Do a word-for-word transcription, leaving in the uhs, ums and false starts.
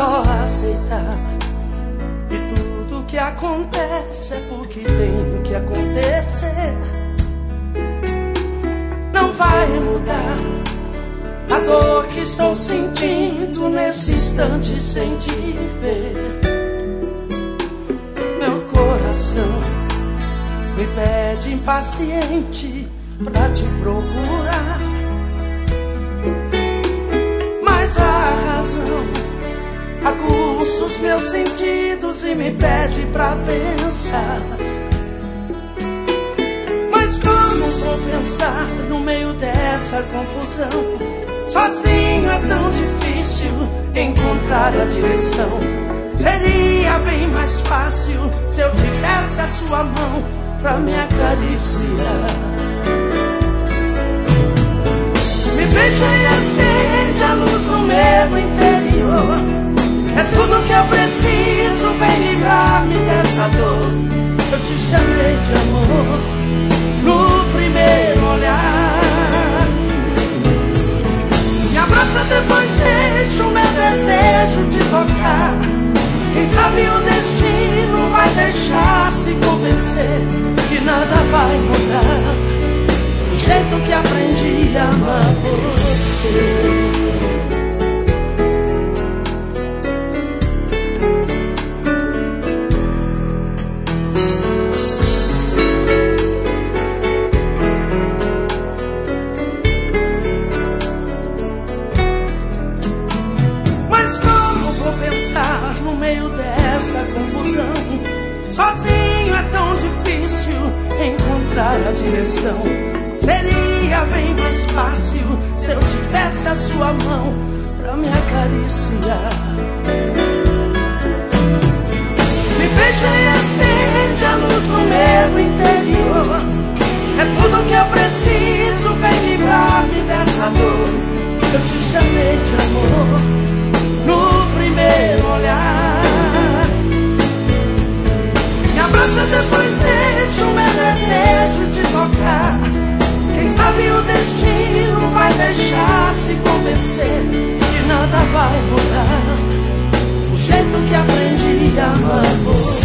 só aceitar. E tudo que acontece é porque tem que acontecer. Não vai mudar a dor que estou sentindo nesse instante sem te ver. Meu coração me pede impaciente pra te procurar, mas a razão aguça os meus sentidos e me pede pra pensar. Mas como vou pensar no meio dessa confusão? Sozinho é tão difícil encontrar a direção. Seria bem mais fácil se eu tivesse a sua mão pra me acariciar. Me beija e acende a luz no meu interior. É tudo que eu preciso, vem livrar-me dessa dor. Eu te chamei de amor no primeiro olhar. Me abraça, depois deixa o meu desejo te tocar. Quem sabe o destino vai deixar se convencer que nada vai mudar do jeito que aprendi a amar você. No meio dessa confusão, sozinho é tão difícil encontrar a direção. Seria bem mais fácil se eu tivesse a sua mão pra me acariciar. Me beija e acende a luz no meu interior. É tudo que eu preciso, vem livrar-me dessa dor. Eu te chamei de amor no primeiro olhar. Me abraça, depois deixa o meu desejo te tocar. Quem sabe o destino vai deixar se convencer que nada vai mudar do jeito que aprendi a amar você.